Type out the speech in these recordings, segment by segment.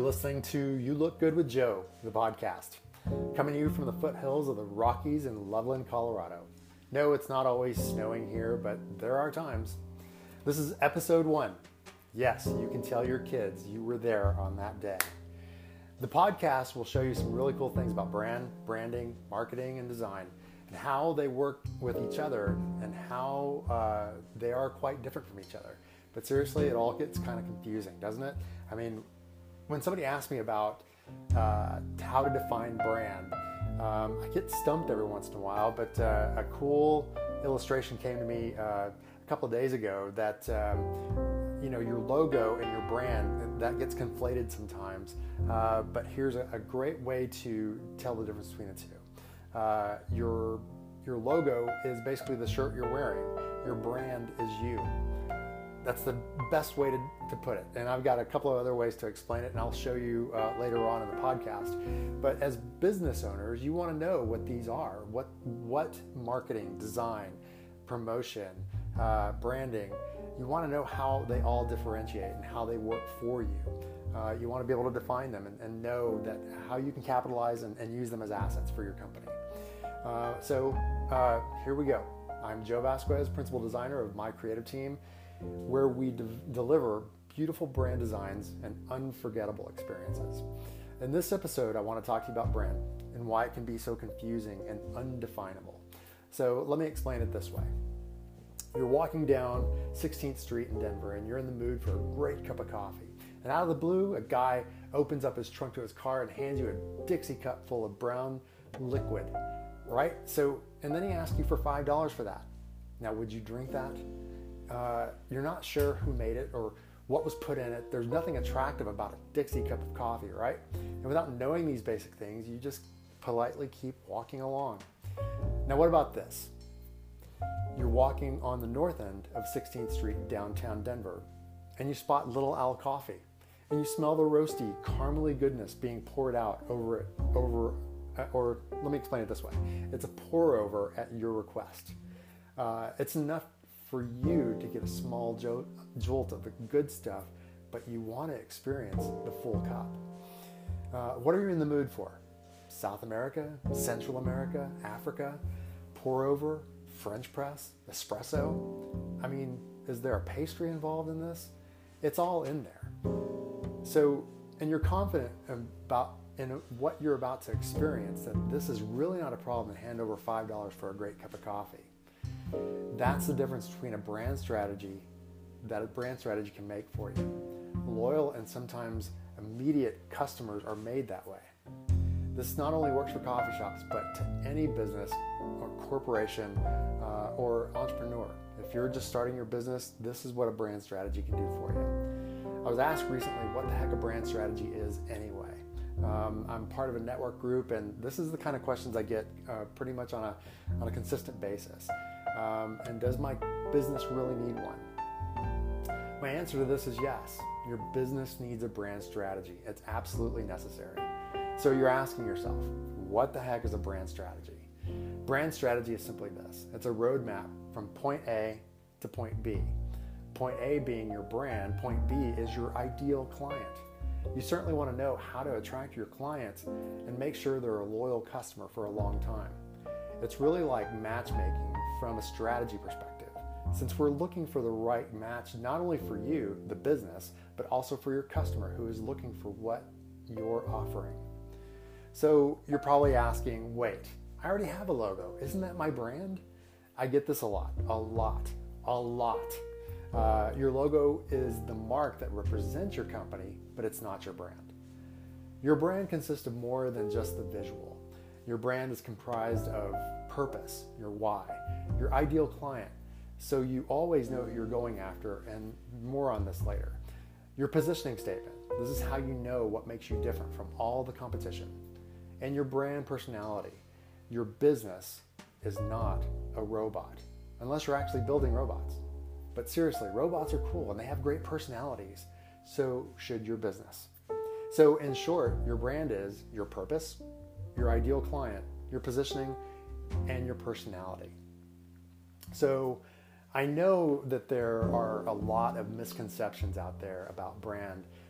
listening to You Look Good with Joe, the podcast, coming to you from the foothills of the Rockies in Loveland, Colorado. No, it's not always snowing here, but there are times. This is episode 1. Yes, you can tell your kids you were there on that day. The podcast will show you some really cool things about branding, marketing, and design, and how they work with each other and how they are quite different from each other. But seriously, it all gets kind of confusing, doesn't it? I mean, when somebody asks me about how to define brand, I get stumped every once in a while, but a cool illustration came to me a couple of days ago that your logo and your brand, that gets conflated sometimes, but here's a great way to tell the difference between the two. Your logo is basically the shirt you're wearing. Your brand is you. That's the best way to put it. And I've got a couple of other ways to explain it, and I'll show you later on in the podcast. But as business owners, you want to know what these are. What marketing, design, promotion, branding, you want to know how they all differentiate and how they work for you. You want to be able to define them and know that how you can capitalize and use them as assets for your company. So here we go. I'm Joe Vasquez, Principal Designer of My Creative Team, where we deliver beautiful brand designs and unforgettable experiences. In this episode, I want to talk to you about brand and why it can be so confusing and undefinable. So let me explain it this way. You're walking down 16th Street in Denver and you're in the mood for a great cup of coffee. And out of the blue, a guy opens up his trunk to his car and hands you a Dixie cup full of brown liquid, right? And then he asks you for $5 for that. Now, would you drink that? You're not sure who made it or what was put in it. There's nothing attractive about a Dixie cup of coffee, right? And without knowing these basic things, you just politely keep walking along. Now, what about this? You're walking on the north end of 16th Street in downtown Denver, and you spot Little Owl Coffee, and you smell the roasty, caramely goodness being poured out or let me explain it this way. It's a pour over at your request. It's enough for you to get a small jolt of the good stuff, but you want to experience the full cup. What are you in the mood for? South America, Central America, Africa, pour over, French press, espresso? I mean, is there a pastry involved in this? It's all in there. So, and you're confident in what you're about to experience, that this is really not a problem to hand over $5 for a great cup of coffee. That's the difference between a brand strategy that a brand strategy can make for you. Loyal and sometimes immediate customers are made that way. This not only works for coffee shops, but to any business or corporation or entrepreneur. If you're just starting your business, this is what a brand strategy can do for you. I was asked recently what the heck a brand strategy is anyway. I'm part of a network group, and this is the kind of questions I get pretty much on a consistent basis. And does my business really need one? My answer to this is yes. Your business needs a brand strategy. It's absolutely necessary. So you're asking yourself, what the heck is a brand strategy? Brand strategy is simply this. It's a roadmap from point A to point B. Point A being your brand, point B is your ideal client. You certainly want to know how to attract your clients and make sure they're a loyal customer for a long time. It's really like matchmaking from a strategy perspective, since we're looking for the right match, not only for you, the business, but also for your customer who is looking for what you're offering. So you're probably asking, wait, I already have a logo. Isn't that my brand? I get this a lot. Your logo is the mark that represents your company, but it's not your brand. Your brand consists of more than just the visual. Your brand is comprised of purpose, your why, your ideal client, so you always know who you're going after, and more on this later. Your positioning statement, this is how you know what makes you different from all the competition. And your brand personality, your business is not a robot, unless you're actually building robots. But seriously, robots are cool and they have great personalities, so should your business. So in short, your brand is your purpose, your ideal client, your positioning, and your personality. So I know that there are a lot of misconceptions out there about brand.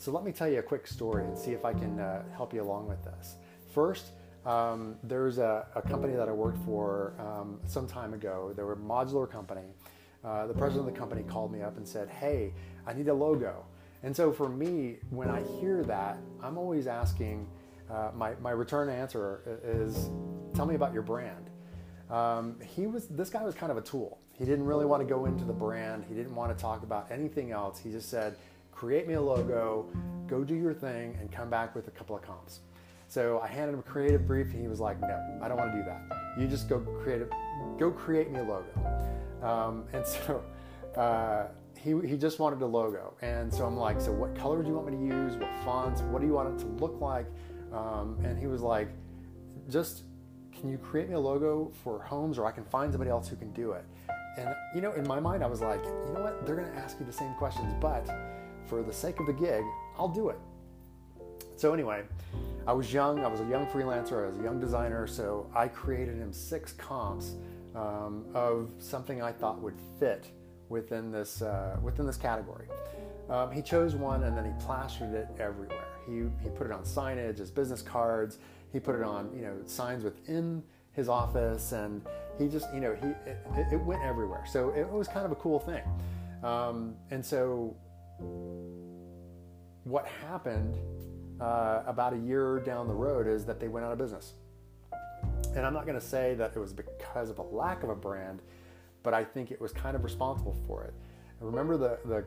So let me tell you a quick story and see if I can help you along with this. First, there's a company that I worked for some time ago. They were a modular company. The president of the company called me up and said, hey, I need a logo. And so for me, when I hear that, I'm always asking, my return answer is, tell me about your brand. This guy was kind of a tool. He didn't really want to go into the brand. He didn't want to talk about anything else. He just said, create me a logo, go do your thing, and come back with a couple of comps. So I handed him a creative brief, and he was like, no, I don't want to do that. You just go create me a logo. And so he just wanted a logo. And so I'm like, so what color do you want me to use? What fonts? What do you want it to look like? And he was like, can you create me a logo for homes, or I can find somebody else who can do it? And, in my mind, I was like, you know what? They're going to ask you the same questions, but for the sake of the gig, I'll do it. So anyway, I was young. I was a young freelancer. I was a young designer. So I created him 6 comps of something I thought would fit within this category. He chose one, and then he plastered it everywhere. He put it on signage, his business cards. He put it on, signs within his office, and he just, it went everywhere. So it was kind of a cool thing. And so what happened about a year down the road is that they went out of business. And I'm not going to say that it was because of a lack of a brand, but I think it was kind of responsible for it. Remember the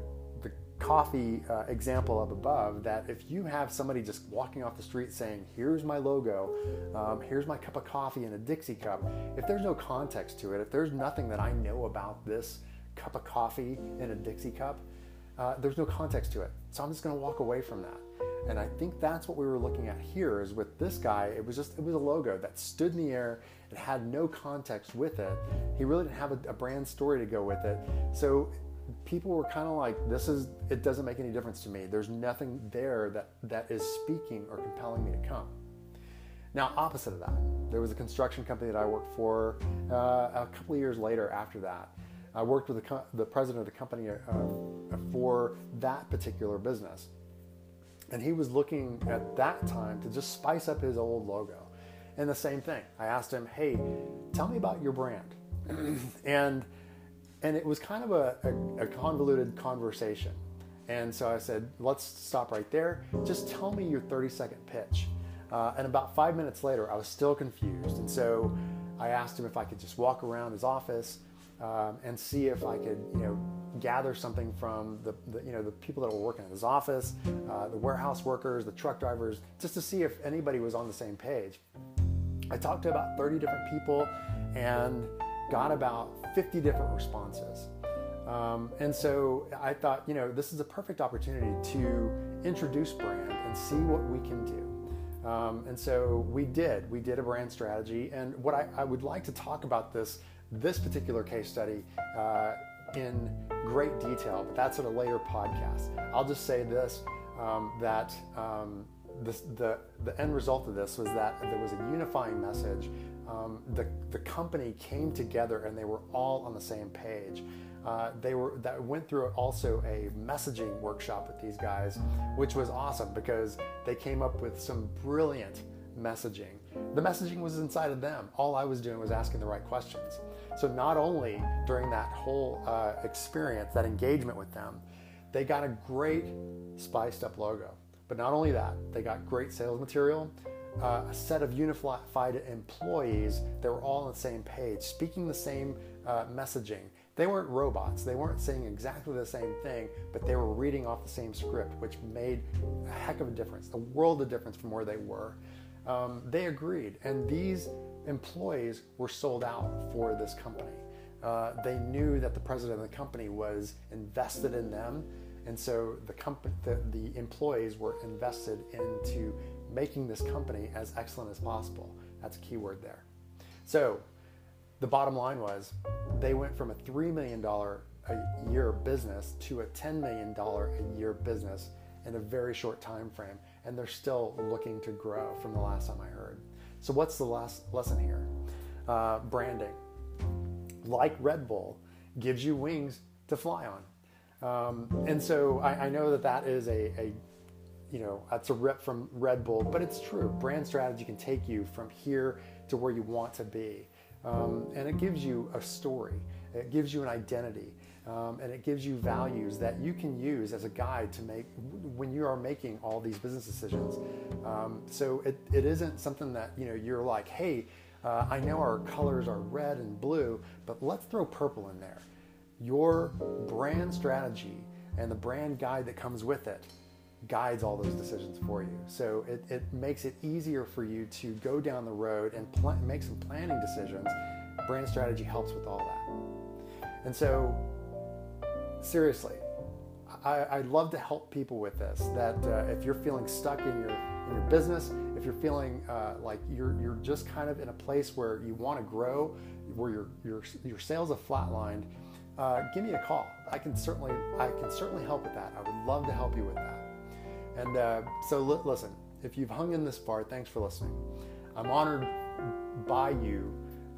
coffee example up above, that if you have somebody just walking off the street saying, here's my logo, here's my cup of coffee in a Dixie cup, if there's no context to it, if there's nothing that I know about this cup of coffee in a Dixie cup, there's no context to it. So I'm just going to walk away from that. And I think that's what we were looking at here is with this guy. It was a logo that stood in the air. It had no context with it. He really didn't have a brand story to go with it. So people were kind of like, it doesn't make any difference to me. There's nothing there that is speaking or compelling me to come. Now, opposite of that, there was a construction company that I worked for a couple of years later after that. I worked with the president of the company for that particular business. And he was looking at that time to just spice up his old logo. And the same thing, I asked him, hey, tell me about your brand. And it was kind of a convoluted conversation. And so I said, let's stop right there. Just tell me your 30-second pitch. And about 5 minutes later, I was still confused. And so I asked him if I could just walk around his office and see if I could, gather something from the people that were working in his office, the warehouse workers, the truck drivers, just to see if anybody was on the same page. I talked to about 30 different people and got about 50 different responses. And so I thought, this is a perfect opportunity to introduce brand and see what we can do. And so we did a brand strategy. And what I would like to talk about this particular case study in great detail, but that's at a later podcast. I'll just say this, that the end result of this was that there was a unifying message. The company came together and they were all on the same page. That went through also a messaging workshop with these guys, which was awesome because they came up with some brilliant messaging. The messaging was inside of them. All I was doing was asking the right questions. So not only during that whole experience, that engagement with them, they got a great spiced up logo. But not only that, they got great sales material, a set of unified employees that were all on the same page, speaking the same messaging. They weren't robots. They weren't saying exactly the same thing, but they were reading off the same script, which made a heck of a difference, a world of difference from where they were. They agreed, and these employees were sold out for this company. They knew that the president of the company was invested in them, and so the employees were invested into making this company as excellent as possible. That's a key word there. So the bottom line was they went from a $3 million a year business to a $10 million a year business in a very short time frame, and they're still looking to grow from the last time I heard. So what's the last lesson here? Branding, like Red Bull, gives you wings to fly on. And so I know that is a that's a rip from Red Bull, but it's true. Brand strategy can take you from here to where you want to be. And it gives you a story. It gives you an identity. And it gives you values that you can use as a guide to make when you are making all these business decisions. So it isn't something that, you're like, hey, I know our colors are red and blue, but let's throw purple in there. Your brand strategy and the brand guide that comes with it guides all those decisions for you. So it makes it easier for you to go down the road and make some planning decisions. Brand strategy helps with all that. And so, seriously, I'd love to help people with this, that if you're feeling stuck in your business, if you're feeling like you're just kind of in a place where you want to grow, where your sales have flatlined, give me a call. I can certainly help with that. I would love to help you with that. And so listen, if you've hung in this far, thanks for listening. I'm honored by you.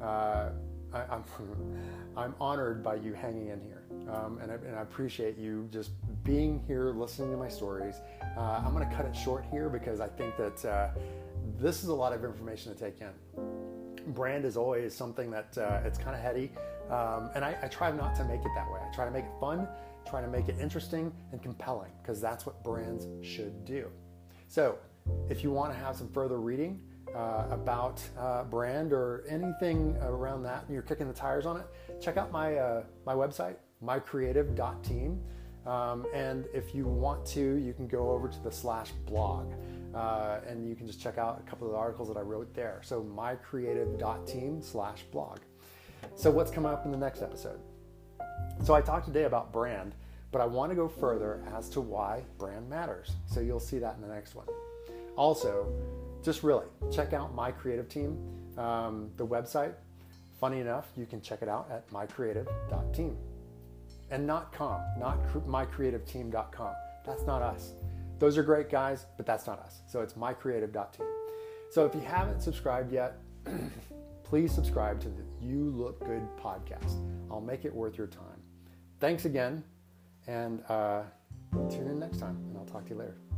I'm honored by you hanging in here, and I appreciate you just being here, listening to my stories. I'm going to cut it short here because I think that this is a lot of information to take in. Brand is always something that it's kind of heady, and I try not to make it that way. I try to make it fun, try to make it interesting and compelling, because that's what brands should do. So if you want to have some further reading about brand or anything around that, and you're kicking the tires on it, check out my website, mycreative.team. And if you want to, you can go over to the /blog, and you can just check out a couple of the articles that I wrote there. So mycreative.team/blog. So what's coming up in the next episode? So I talked today about brand, but I want to go further as to why brand matters. So you'll see that in the next one. Also, just really check out My Creative Team, the website. Funny enough, you can check it out at mycreative.team. And not .com, not mycreativeteam.com. That's not us. Those are great guys, but that's not us. So it's mycreative.team. So if you haven't subscribed yet, please subscribe to the You Look Good podcast. I'll make it worth your time. Thanks again, and tune in next time, and I'll talk to you later.